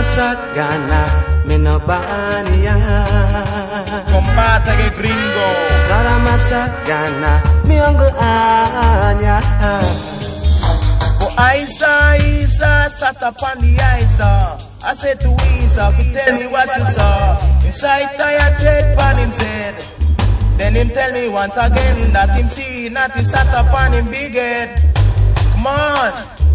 Masagana, me no bania. Combate que gringo. Sara Masagana, me uncle Anya. For Isa, sat upon the Isa. I said to Isa, tell me what you saw. Inside tired tread pan him said. Then him tell me once again that him see not he sat upon him big head. Come on.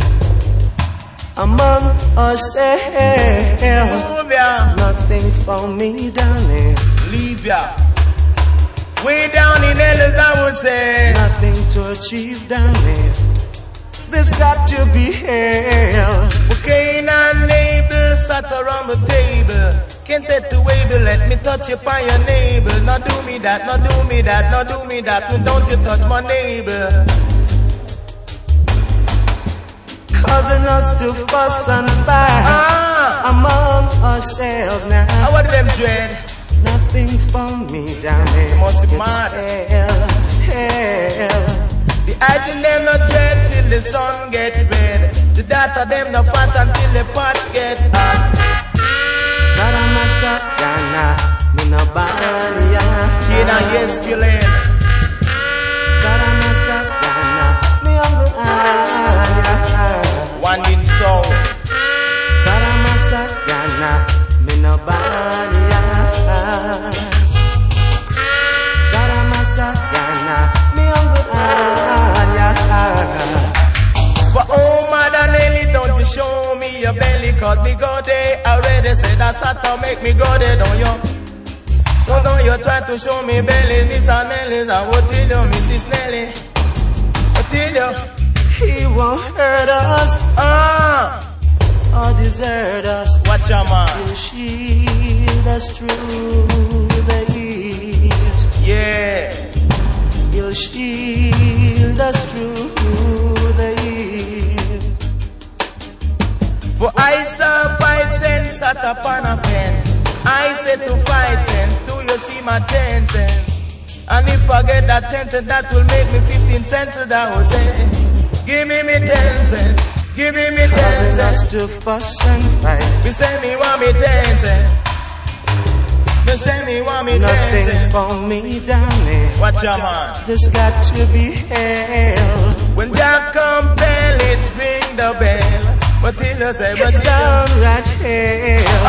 Among us there, Move ya. nothing for me down there. Leave ya. Way down in hell as I would say. Nothing to achieve down there. There's got to be hell. Cain and Abel sat around the table. Cain said to Abel, let me touch you by your navel. Now do me that, now do me that, now do me that. No, don't you touch my navel. Causing us to fuss and fight among ourselves now. How are them dread? Nothing for me down there. You must be It's mad. hell. The eyes in them no dread till the sun get red. The data them no fat until the pot get hot. Sara Masagana, me no bania. Kina yes killing. Sara Masagana, me uncle Anya. One in soul. Sara Masagana, me no bania. Sara Masagana, me uncle Anya. But oh mother Nelly, don't you show me your belly, cause me go there already. Say that's how to make me go there, don't you? So don't you try to show me belly, Miss Nelly. I will tell you, Mrs. Nelly. I tell you, He won't hurt us or desert us. watch your man. He'll shield us through the years. Yeah. He'll shield us through the years. For I saw 5 cents sat upon a fence. I said to 5 cents, do you see my 10 cents? And if I get that 10 cents, that will make me 15 cents. And I will say, give me 10 cents. Give me 10 Causing us cents. to fuss and fight. You say me want me 10 cents. You say me want me 10 Nothing cents. for me down there. Watch your man. There's got to be hell. When Jack come bell, it ring the bell. But till you say, but It's still. downright hell.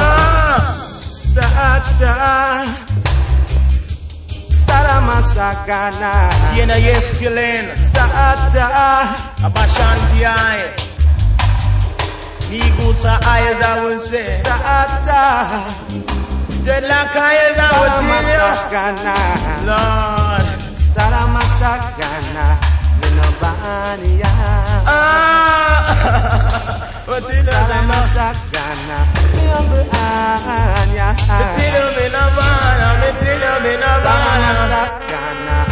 Sara Masagana. Tiene yes killing. Sata. Abashanti eye. Nigusa eyes, I will say. Sata. Dreadlock eyes, I will Sara tell Masagana. you. Lord. Sara Masagana. Minobania. But till you Sara say no. Masagana. Minobania. Me tell you me no bana. Me tell you me no Sara bana. Masagana.